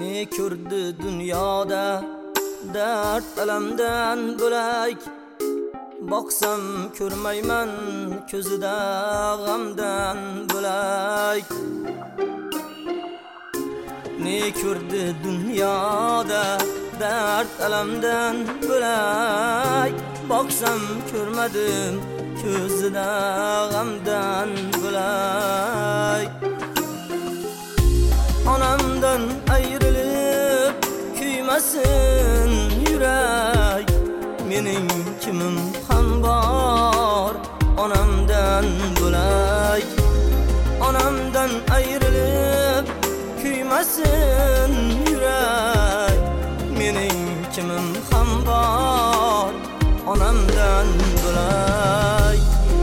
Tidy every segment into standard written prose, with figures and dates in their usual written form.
Ne ko'rdi dunyoda dard alamdan bo'lak, boqsam ko'rmayman ko'zida g'amdan bo'lak. Ne ko'rdi dunyoda dard alamdan bo'lak, boqsam ko'rmadim ko'zida g'amdan bo'lak. Onamdan ayrilib kuymasin yurak, mening kimim ham bor onamdan bo'lak. Onamdan ayrilib kuymasin yurak, mening kimim ham bor onamdan bo'lak.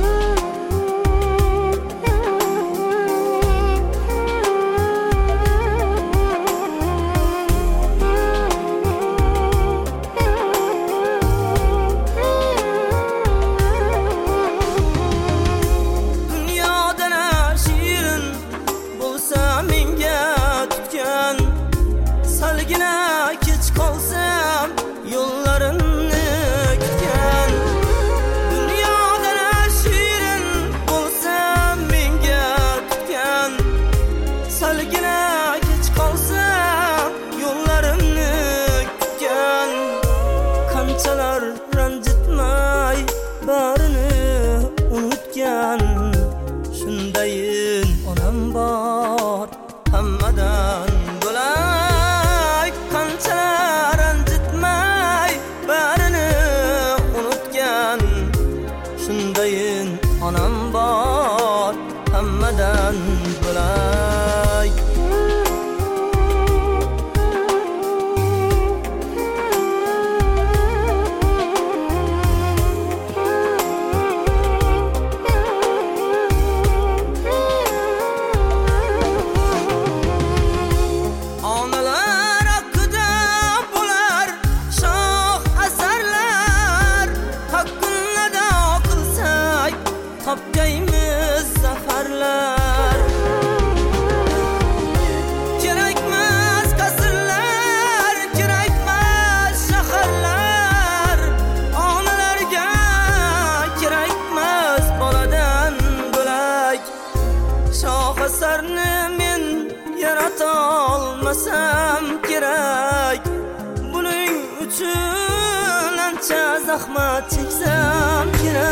Salgina kech qolsam yo'llarimni kutgan, dunyoda shirin bo'lsam menga tutgan. Salgina kech qolsam yo'llarimni kutgan, qanchalar ranjitmay barini unutgan. Shundayin onam bor hammadan bo'lak, qanchalar ranjitmay barini unutgan. Shundayin onam bor hammadan bo'lak. Topgaymiz zafarlar, kerakmas qasrlar, kerakmas shaharlar. Onalarga kerakmas boladan bo'lak. Shoh asarni men yarata olmasam kerak, buning uchun ancha zahmat cheksam kerak.